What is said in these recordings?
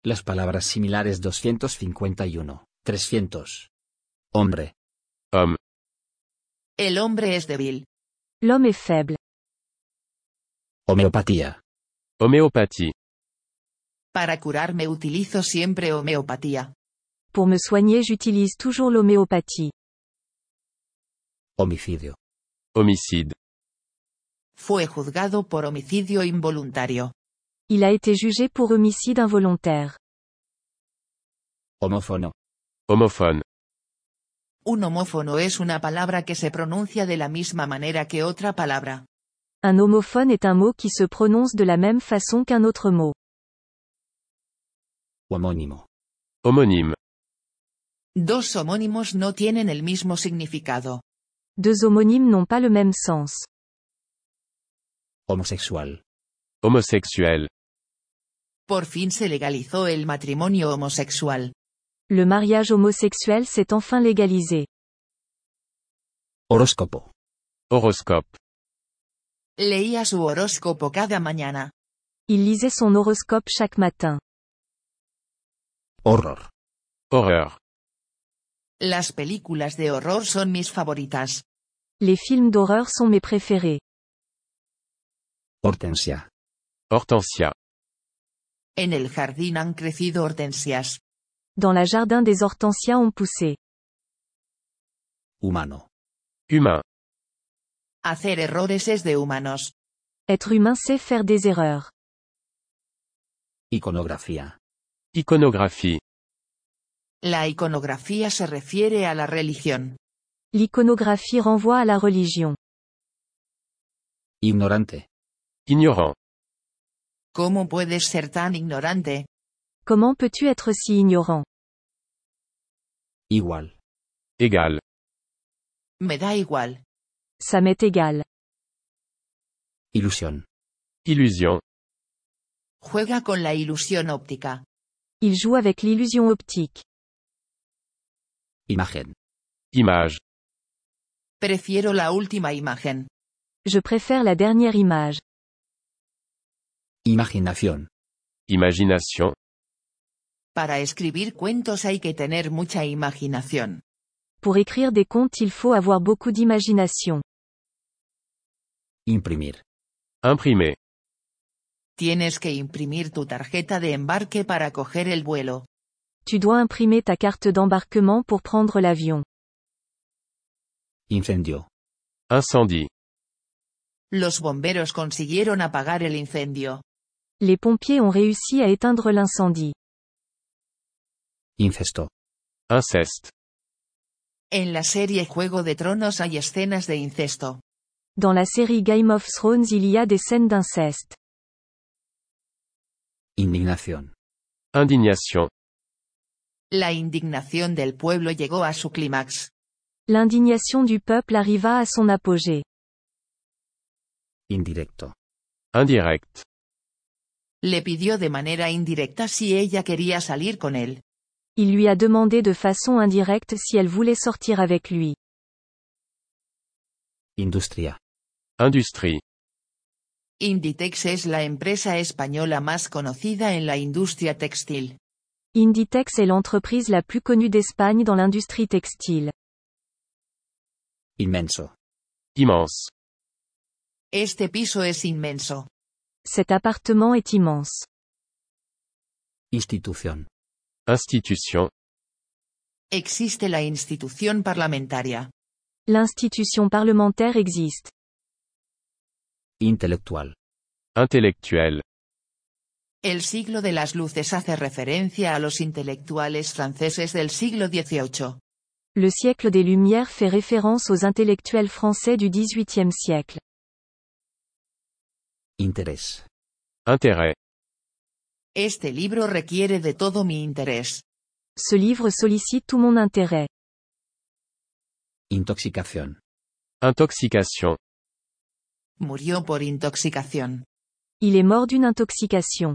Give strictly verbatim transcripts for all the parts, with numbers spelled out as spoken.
Las palabras similares doscientos cincuenta y uno, trescientos. Hombre. Homme. El hombre es débil. L'homme est faible. Homeopatía. Homéopathie. Para curarme utilizo siempre homeopatía. Pour me soigner, j'utilise toujours l'homéopathie. Homicidio. Homicide. Fue juzgado por homicidio involuntario. Il a été jugé pour homicide involontaire. Homófono. Homophone. Un homófono es una palabra que se pronuncia de la misma manera que otra palabra. Un homophone est un mot qui se prononce de la même façon qu'un autre mot. Homónimo. Homonyme. Dos homónimos no tienen el mismo significado. Deux homonymes n'ont pas le même sens. Homosexual. Homosexuel. Por fin se legalizó el matrimonio homosexual. Le mariage homosexuel s'est enfin légalisé. Horóscopo. Horoscope. Leía su horóscopo cada mañana. Il lisait son horoscope chaque matin. Horror. Horreur. Las películas de horror son mis favoritas. Les films d'horreur sont mes préférés. Hortensia. Hortensia. En el jardín han crecido hortensias. Dans la jardin des hortensias ont poussé. Humano. Humain. Hacer errores es de humanos. Être humain c'est faire des erreurs. Iconografía. Iconographie. La iconografía se refiere a la religión. L'iconographie renvoie à la religion. Ignorante. Ignorant. ¿Cómo puedes ser tan ignorante? Comment peux-tu être si ignorant? Igual. Égal. Me da igual. Ça m'est égal. Ilusión. Illusion. Juega con la ilusión óptica. Il joue avec l'illusion optique. Imagen. Image. Prefiero la última imagen. Je préfère la dernière image. Imaginación. Imagination. Para escribir cuentos hay que tener mucha imaginación. Pour écrire des contes il faut avoir beaucoup d'imagination. Imprimir. Imprimer. Tienes que imprimir tu tarjeta de embarque para coger el vuelo. Tu dois imprimer ta carte d'embarquement pour prendre l'avion. Incendio. Incendie. Los bomberos consiguieron apagar el incendio. Les pompiers ont réussi à éteindre l'incendie. Incesto. Inceste. En la serie Juego de Tronos hay escenas de incesto. Dans la série Game of Thrones il y a des scènes d'inceste. Indignación. Indignation. La indignación del pueblo llegó a su clímax. L'indignation du peuple arriva à son apogée. Indirecto. Indirect. Le pidió de manera indirecta si ella quería salir con él. Il lui a demandé de façon indirecte si elle voulait sortir avec lui. Industria. Industrie. Inditex es la empresa española más conocida en la industria textil. Inditex est l'entreprise la plus connue d'Espagne dans l'industrie textile. Inmenso. Immense. Este piso es inmenso. Cet appartement est immense. Institución. Institution. Existe la institución parlamentaria. L'institution parlementaire existe. Intelectual. Intellectuel. El siglo de las luces hace referencia a los intelectuales franceses del siglo dieciocho. Le siècle des Lumières fait référence aux intellectuels français du dix-huitième siècle. Interés. Intérêt. Este libro requiere de todo mi interés. Ce livre sollicite tout mon intérêt. Intoxicación. Intoxication. Murió por intoxicación. Il est mort d'une intoxication.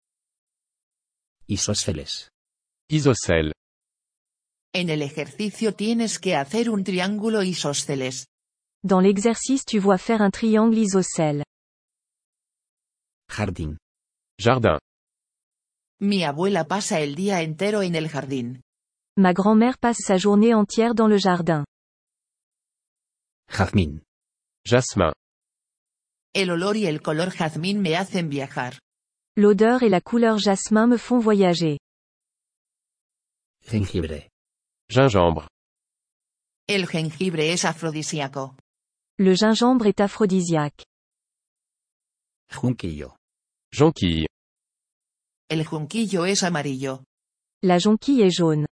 Isósceles. Isocèle. En el ejercicio tienes que hacer un triángulo isósceles. Dans l'exercice tu vois faire un triangle isocèle. Jardín. Jardin. Mi abuela pasa el día entero en el jardín. Ma grand-mère passe sa journée entière dans le jardin. Jazmín. Jasmin. El olor y el color jazmín me hacen viajar. L'odeur et la couleur jasmin me font voyager. Jengibre. Gingembre. El jengibre es afrodisíaco. Le gingembre est aphrodisiaque. Junquillo. Jonquille. El junquillo es amarillo. La jonquille est jaune.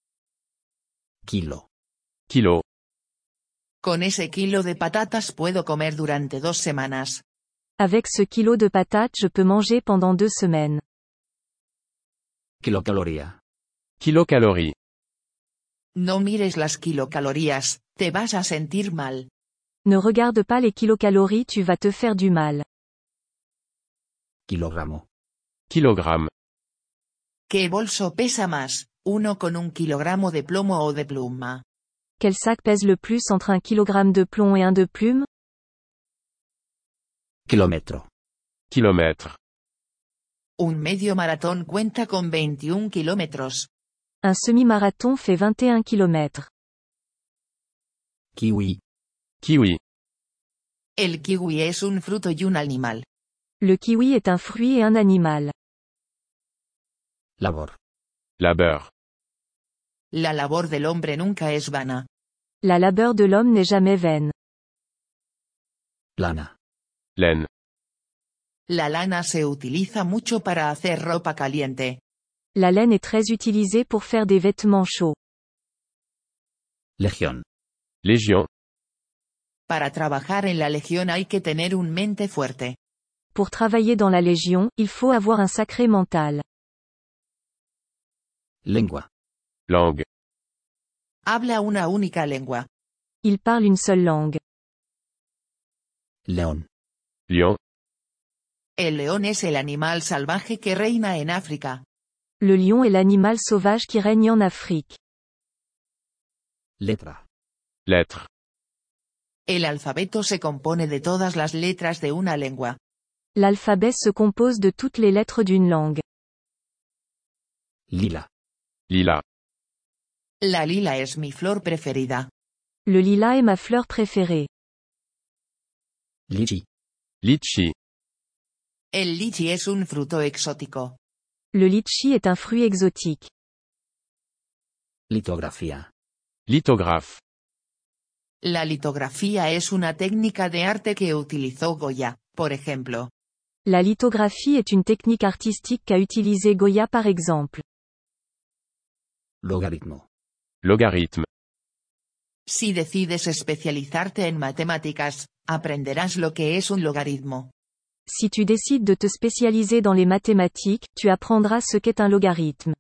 Kilo. Kilo. Con ese kilo de patatas puedo comer durante dos semanas. Avec ce kilo de patates je peux manger pendant deux semaines. Kilocaloría. Kilocalorie. No mires las kilocalorías, te vas a sentir mal. Ne regarde pas les kilocalories, tu vas te faire du mal. Kilogramo. Kilogramme. ¿Qué bolso pesa más, uno con un kilogramo de plomo o de pluma? Quel sac pèse le plus entre un kilogramme de plomb et un de plume? Kilómetro. Kilomètre. Un medio maratón cuenta con veintiún kilómetros. Un semi-marathon fait vingt et un kilomètres. Kiwi. Kiwi. El kiwi es un fruto y un animal. Le kiwi est un fruit et un animal. Labor. Labeur. La labor del hombre nunca es vana. La labeur de l'homme n'est jamais vaine. Lana. Laine. La lana se utiliza mucho para hacer ropa caliente. La laine est très utilisée pour faire des vêtements chauds. Legión. Légion. Para trabajar en la legión hay que tener un mente fuerte. Pour travailler dans la Légion, il faut avoir un sacré mental. Lengua. Langue. Habla una única lengua. Il parle une seule langue. León. Lion. El león es el animal salvaje que reina en África. Le lion est l'animal sauvage qui règne en Afrique. Letra. Lettre. El alfabeto se compone de todas las letras de una lengua. L'alphabet se compose de toutes les lettres d'une langue. Lila. Lilas. La lila es mi flor preferida. Le lilas est ma fleur préférée. Lichi. Litchi. El lichi es un fruto exótico. Le litchi est un fruit exotique. Litografía. Lithographe. La litografía es una técnica de arte que utilizó Goya, por ejemplo. La lithographie est une technique artistique qu'a utilisé Goya par exemple. Logaritmo. Logarithme. Si decides especializarte en matemáticas, aprenderás lo que es un logaritmo. Si tu décides de te spécialiser dans les mathématiques, tu apprendras ce qu'est un logarithme.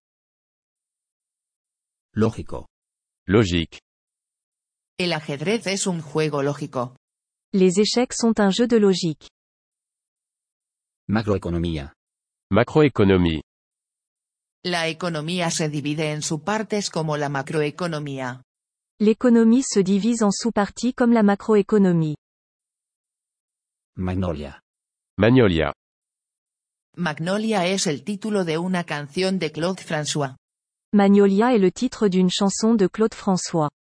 Lógico. Logique. El ajedrez es un juego lógico. Les échecs sont un jeu de logique. Macroeconomía. Macroéconomie. La economía se divide en subpartes como la macroeconomía. L'économie se divise en sous-parties comme la macroéconomie. Magnolia. Magnolia. Magnolia es el título de una canción de Claude François. Magnolia est le titre d'une chanson de Claude François.